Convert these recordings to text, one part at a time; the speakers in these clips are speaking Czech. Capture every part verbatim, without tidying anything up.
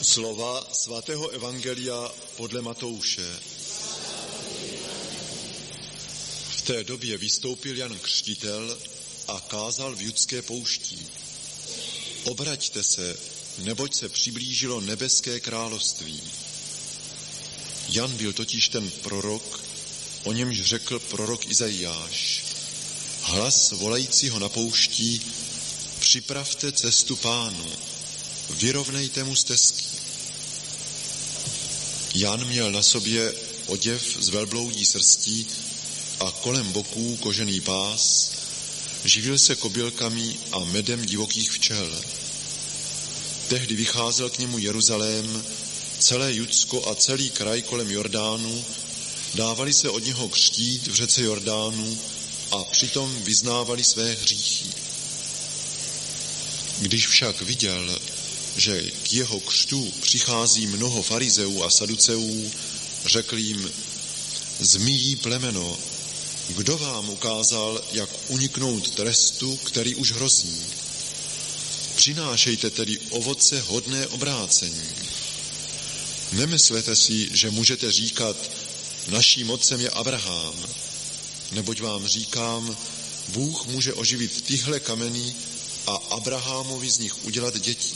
Slova svatého evangelia podle Matouše. V té době vystoupil Jan Křtitel a kázal v judské poušti. Obraťte se, neboť se přiblížilo nebeské království. Jan byl totiž ten prorok, o němž řekl prorok Izajáš. Hlas volajícího na poušti: připravte cestu Pánu, vyrovnejte mu stezky. Jan měl na sobě oděv z velbloudí srstí a kolem boků kožený pás, živil se kobylkami a medem divokých včel. Tehdy vycházel k němu Jeruzalém, celé Judsko a celý kraj kolem Jordánu, dávali se od něho křtít v řece Jordánu a přitom vyznávali své hříchy. Když však viděl, že k jeho křtu přichází mnoho farizeů a saduceů, řekl jim: zmijí plemeno, kdo vám ukázal, jak uniknout trestu, který už hrozí? Přinášejte tedy ovoce hodné obrácení. Nemyslete si, že můžete říkat: naším otcem je Abraham, neboť vám říkám, Bůh může oživit tyhle kameny a Abrahamovi z nich udělat děti.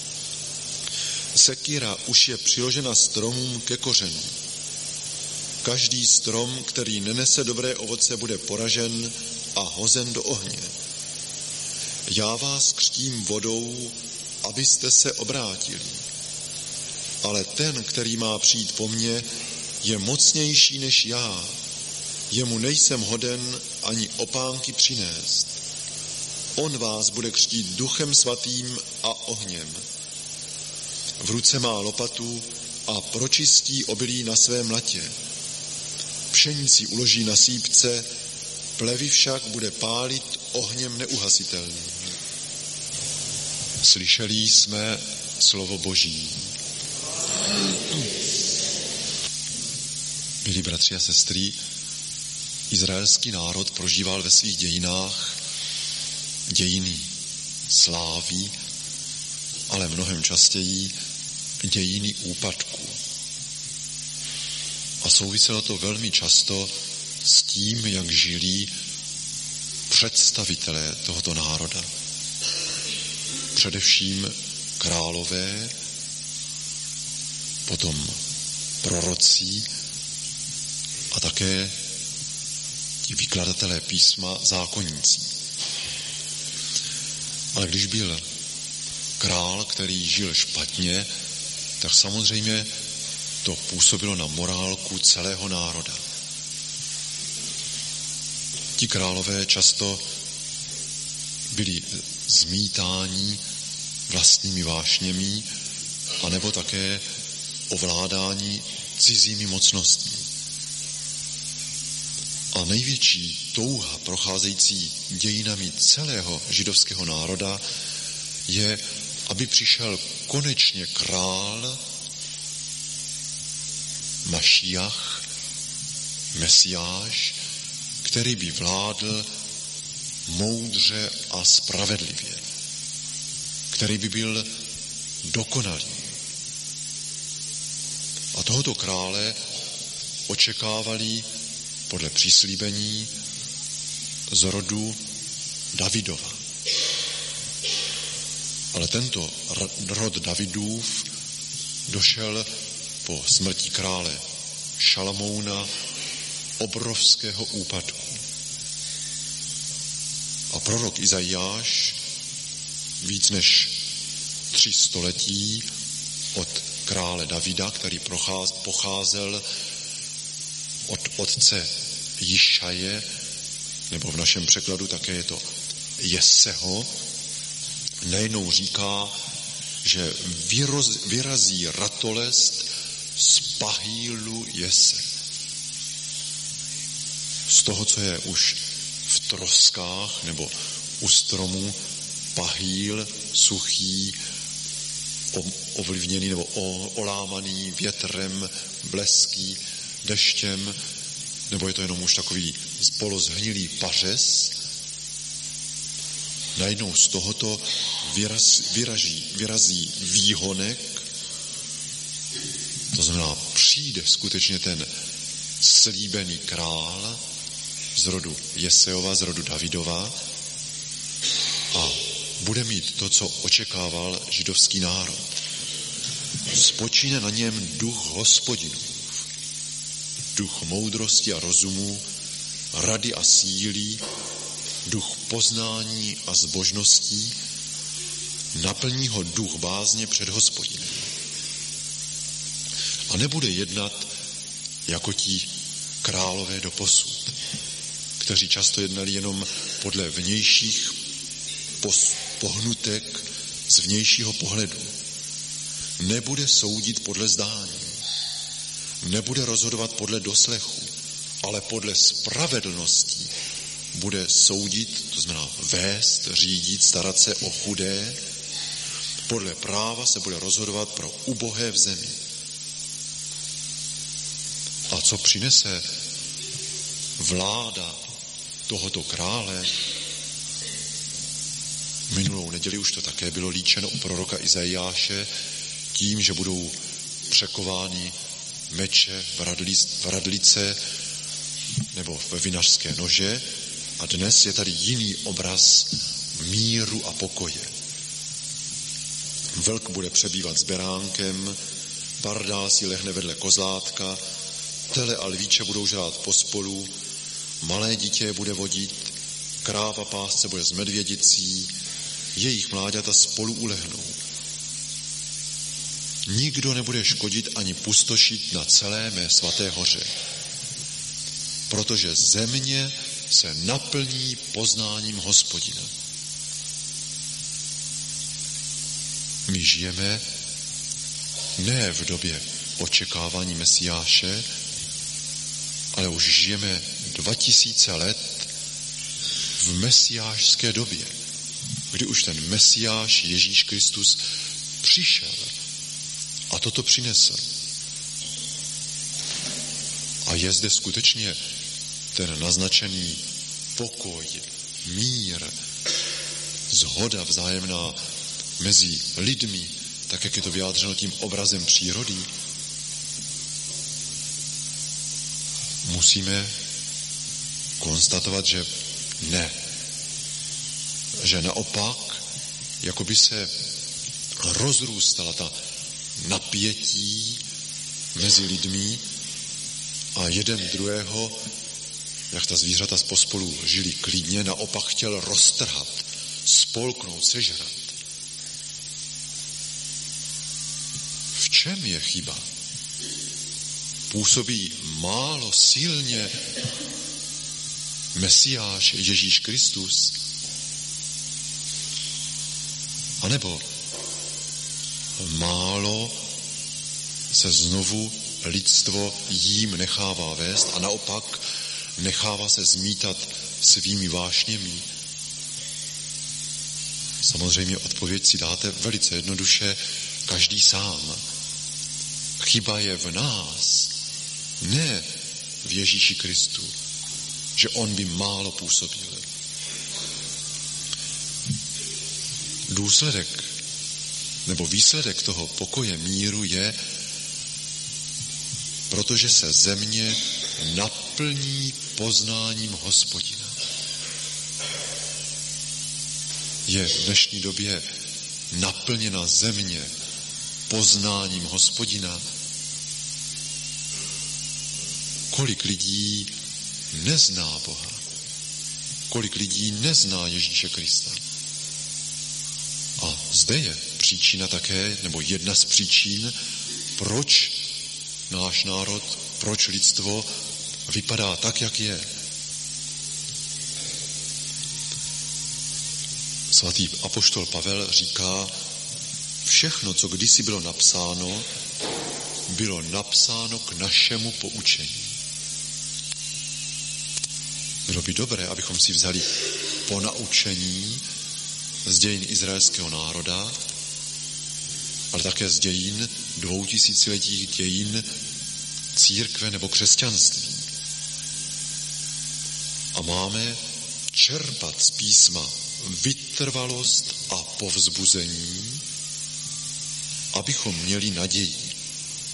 Sekira už je přiložena stromům ke kořenu. Každý strom, který nenese dobré ovoce, bude poražen a hozen do ohně. Já vás křtím vodou, abyste se obrátili. Ale ten, který má přijít po mně, je mocnější než já. Jemu nejsem hoden ani opánky přinést. On vás bude křtít duchem svatým a ohněm. V ruce má lopatu a pročistí obilí na svém latě. Pšenici uloží na sýpce, plevy však bude pálit ohněm neuhasitelným. Slyšeli jsme slovo Boží. Milí bratři a sestry, izraelský národ prožíval ve svých dějinách dějiny slávy, ale mnohem častěji dějiny úpadku. A souviselo to velmi často s tím, jak žili představitelé tohoto národa. Především králové, potom proroci a také ti vykladatelé písma, zákonníci. Ale když byl král, který žil špatně, tak samozřejmě to působilo na morálku celého národa. Ti králové často byli zmítáni vlastními vášněmi, anebo také ovládání cizími mocnostmi. A největší touha procházející dějinami celého židovského národa je, aby přišel konečně král, Mašiach, Mesiáš, který by vládl moudře a spravedlivě, který by byl dokonalý. A tohoto krále očekávali podle příslíbení z rodu Davidova. Ale tento rod Davidův došel po smrti krále Šalamouna obrovského úpadku. A prorok Izajáš víc než tři století od krále Davida, který pocházel od otce Jišaje, nebo v našem překladu také je to Jeseho, najednou říká, že vyroz, vyrazí ratolest z pahýlu Jese. Z toho, co je už v troskách nebo u stromu, pahýl suchý, ovlivněný nebo olámaný větrem, bleský, deštěm, nebo je to jenom už takový polozhnilý pařez. Najednou z tohoto vyraz, vyraží, vyrazí výhonek To znamená, přijde skutečně ten slíbený král z rodu Jesejova, z rodu Davidova a bude mít to, co očekával židovský národ. Spočíne na něm duch Hospodinův, duch moudrosti a rozumu, rady a síly, duch poznání a zbožností, naplní ho duch bázně před Hospodinem. A nebude jednat jako ti králové doposud, kteří často jednali jenom podle vnějších pohnutek z vnějšího pohledu. Nebude soudit podle zdání, nebude rozhodovat podle doslechu, ale podle spravedlnosti bude soudit, to znamená vést, řídit, starat se o chudé. Podle práva se bude rozhodovat pro ubohé v zemi. A co přinese vláda tohoto krále? Minulou neděli už to také bylo líčeno u proroka Izajáše tím, že budou překovány meče, vradlice nebo ve vinařské nože. A dnes je tady jiný obraz míru a pokoje. Vlk bude přebývat s beránkem, pardál si lehne vedle kozlátka, tele a lvíče budou žrát pospolu, malé dítě bude vodit, kráva pásce bude s medvědicí, jejich mláďata spolu ulehnou. Nikdo nebude škodit ani pustošit na celé mé svaté hoře, protože země se naplní poznáním Hospodina. My žijeme ne v době očekávání Mesiáše, ale už žijeme dva tisíce let v mesiášské době, kdy už ten Mesiáš Ježíš Kristus přišel a toto přinesl. A je zde skutečně ten naznačený pokoj, mír, shoda vzájemná mezi lidmi, tak jak je to vyjádřeno tím obrazem přírody. Musíme konstatovat, že ne. Že naopak, jako by se rozrůstala ta napětí mezi lidmi a jeden druhého, jak ta zvířata pospolu žili klidně, naopak chtěl roztrhat, spolknout, sežrat. V čem je chyba? Působí málo silně Mesiáš Ježíš Kristus? A nebo málo se znovu lidstvo jím nechává vést a naopak nechává se zmítat svými vášněmi? Samozřejmě odpověď si dáte velice jednoduše každý sám. Chyba je v nás, ne v Ježíši Kristu, že on by málo působil. Důsledek nebo výsledek toho pokoje míru je, protože se země naplní poznáním Hospodina. Je v dnešní době naplněna země poznáním Hospodina. Kolik lidí nezná Boha? Kolik lidí nezná Ježíše Krista? A zde je příčina také, nebo jedna z příčin, proč náš národ, proč lidstvo vypadá tak, jak je. Svatý apoštol Pavel říká, všechno, co kdysi bylo napsáno, bylo napsáno k našemu poučení. Bylo by dobré, abychom si vzali ponaučení z dějin izraelského národa, ale také z dějin dvoutisíciletých dějin církve nebo křesťanství. A máme čerpat z písma vytrvalost a povzbuzení, abychom měli naději.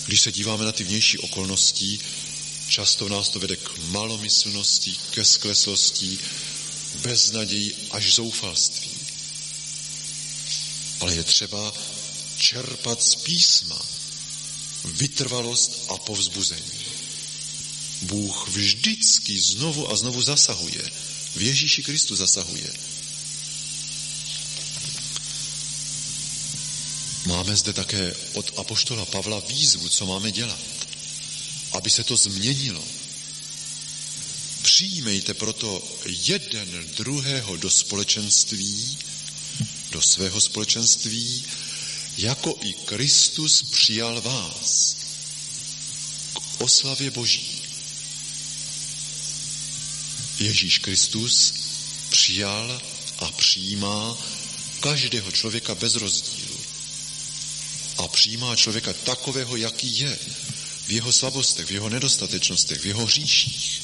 Když se díváme na ty vnější okolnosti, často nás to vede k malomyslnosti, ke skleslosti, beznaději až zoufalství. Ale je třeba čerpat z písma vytrvalost a povzbuzení. Bůh vždycky znovu a znovu zasahuje. V Ježíši Kristu zasahuje. Máme zde také od apoštola Pavla výzvu, co máme dělat, aby se to změnilo. Přijmejte proto jeden druhého do společenství, do svého společenství, jako i Kristus přijal vás k oslavě Boží. Ježíš Kristus přijal a přijímá každého člověka bez rozdílu. A přijímá člověka takového, jaký je, v jeho slabostech, v jeho nedostatečnostech, v jeho hříších.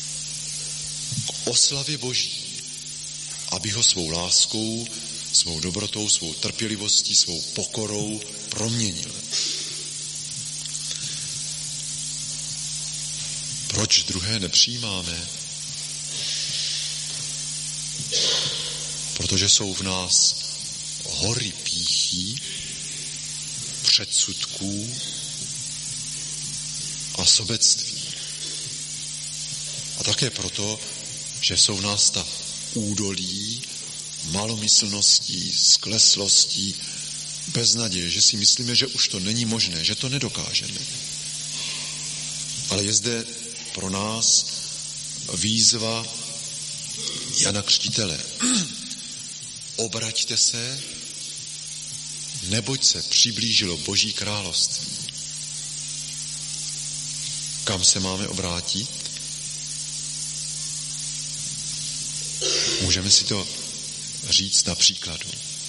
K oslavě Boží, aby ho svou láskou, svou dobrotou, svou trpělivostí, svou pokorou proměnil. Proč druhé nepřijímáme? Protože jsou v nás hory pýchy, předsudků a sobectví. A také proto, že jsou v nás ta údolí malomyslností, skleslostí, beznaděje, že si myslíme, že už to není možné, že to nedokážeme. Ale je zde pro nás výzva Jana Křtitele. Obraťte se, neboť se přiblížilo Boží království. Kam se máme obrátit? Můžeme si to říct na příkladu.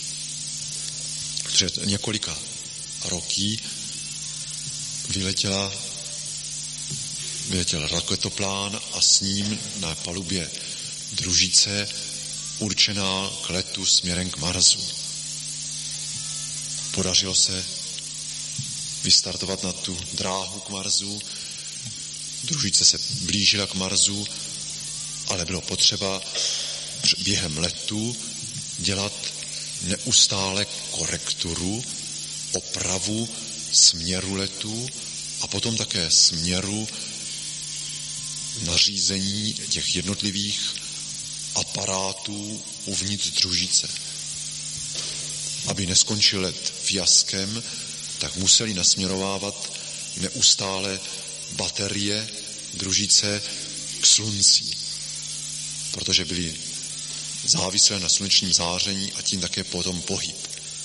Před několika roky vyletěla, vyletěl raketoplán a s ním na palubě družice určená k letu směrem k Marsu. Podařilo se vystartovat na tu dráhu k Marsu. Družice se blížila k Marsu, ale bylo potřeba během letu dělat neustále korekturu, opravu směru letu a potom také směru nařízení těch jednotlivých aparátů uvnitř družice. Aby neskončil let fiaskem, tak museli nasměrovávat neustále baterie družice k slunci, protože byly závislé na slunečním záření a tím také potom pohyb.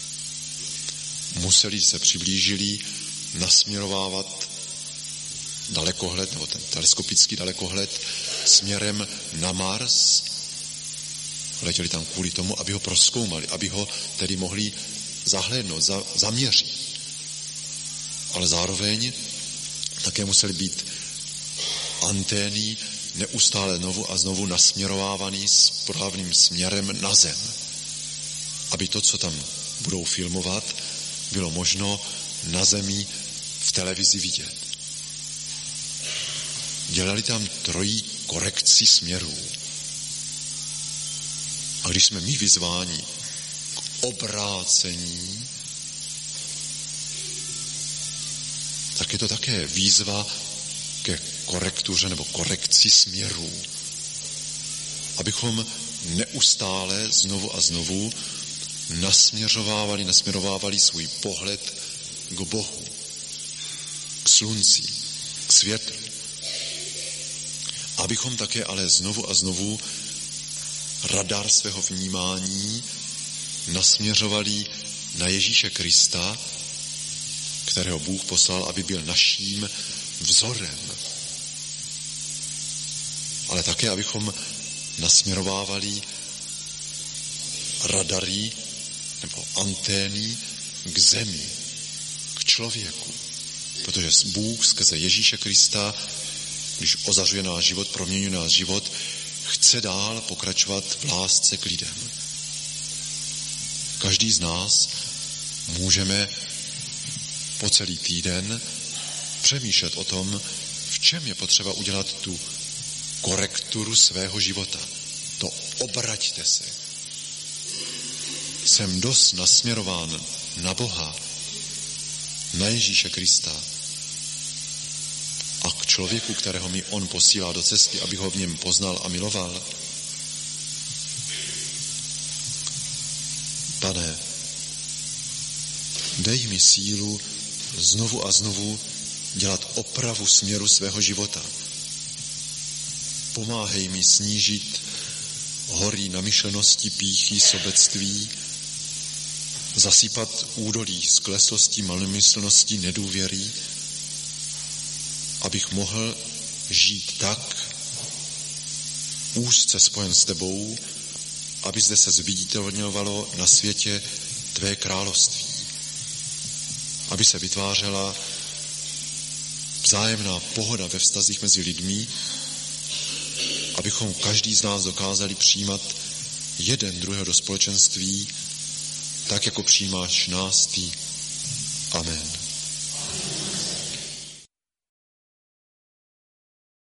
Museli se přiblížili nasměrovávat dalekohled, nebo ten teleskopický dalekohled směrem na Mars. Letěli tam kvůli tomu, aby ho prozkoumali, aby ho tedy mohli zahlédnout, za, zaměřit. Ale zároveň také musely být antény neustále znovu a znovu nasměrovávaný správným směrem na Zem. Aby to, co tam budou filmovat, bylo možno na Zemi v televizi vidět. Dělali tam trojí korekci směrů. A když jsme my vyzváni k obrácení, tak je to také výzva ke korektuře nebo korekci směrů. Abychom neustále znovu a znovu nasměřovávali, nasměrovávali svůj pohled k Bohu, k slunci, k světlu. Abychom také ale znovu a znovu radar svého vnímání nasměřovali na Ježíše Krista, kterého Bůh poslal, aby byl naším vzorem. Ale také, abychom nasměrovávali radary nebo antény k zemi, k člověku. Protože Bůh skrze Ježíše Krista, když ozařuje náš život, proměňuje náš život, chce dál pokračovat v lásce k lidem. Každý z nás můžeme po celý týden přemýšlet o tom, v čem je potřeba udělat tu korekturu svého života. To obraťte se. Jsem dost nasměrován na Boha, na Ježíše Krista a k člověku, kterého mi on posílá do cesty, abych ho v něm poznal a miloval. Pane, dej mi sílu znovu a znovu dělat opravu směru svého života. Pomáhej mi snížit hory namyšlenosti, pýchy, sobectví, zasypat údolí skleslosti, malomyslnosti, nedůvěry, abych mohl žít tak úzce spojen s tebou, aby zde se zviditelňovalo na světě tvé království. Aby se vytvářela vzájemná pohoda ve vztazích mezi lidmi, abychom každý z nás dokázali přijímat jeden druhého do společenství, tak jako přijímáš nás ty. Amen.